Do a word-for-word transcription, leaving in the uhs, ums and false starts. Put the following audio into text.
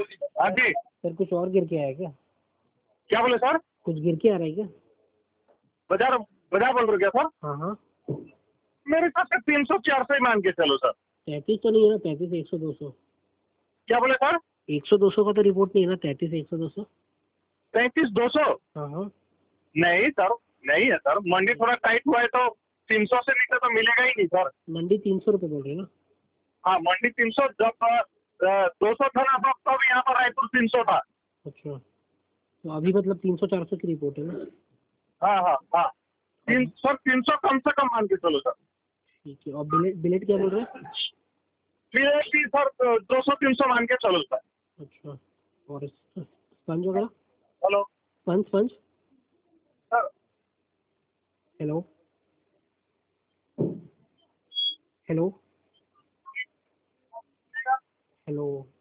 हाँ जी सर कुछ और गिर के आया क्या? क्या बोले सर? कुछ गिर के आ रहा है क्या? बाजार बाजार बोल रहे हो क्या सर? हाँ हाँ मेरे हिसाब से तीन सौ चार सौ ही मान के चलो सर। तैंतीस तो नहीं है ना? तैंतीस एक सौ दो सौ क्या बोले सर? एक सौ दो सौ का तो रिपोर्ट नहीं है ना? तैंतीस एक सौ दो सौ तैंतीस दो सौ हाँ हाँ नहीं सर, नहीं है सर। मंडी थोड़ा टाइट हुआ है तो तीन सौ से नीचे तो मिलेगा ही नहीं सर। मंडी तीन सौ रुपये बोल रहे हैं ना? हाँ मंडी तीन सौ, जब दो सौ था ना तब तब यहाँ पर रायपुर तीन सौ था। अच्छा तो अभी मतलब तीन सौ चार सौ की रिपोर्ट है ना? हाँ हाँ हाँ तीन सर तीन सौ कम से कम मान के चलो सर। ठीक है। और बिलेट बिलेट क्या बोल रहे हैं? फिर भी सर दो सौ तीन सौ मान के चलो सर। अच्छा और स्पंज वगैरह? Hello sponge sponge sir. Hello hello hello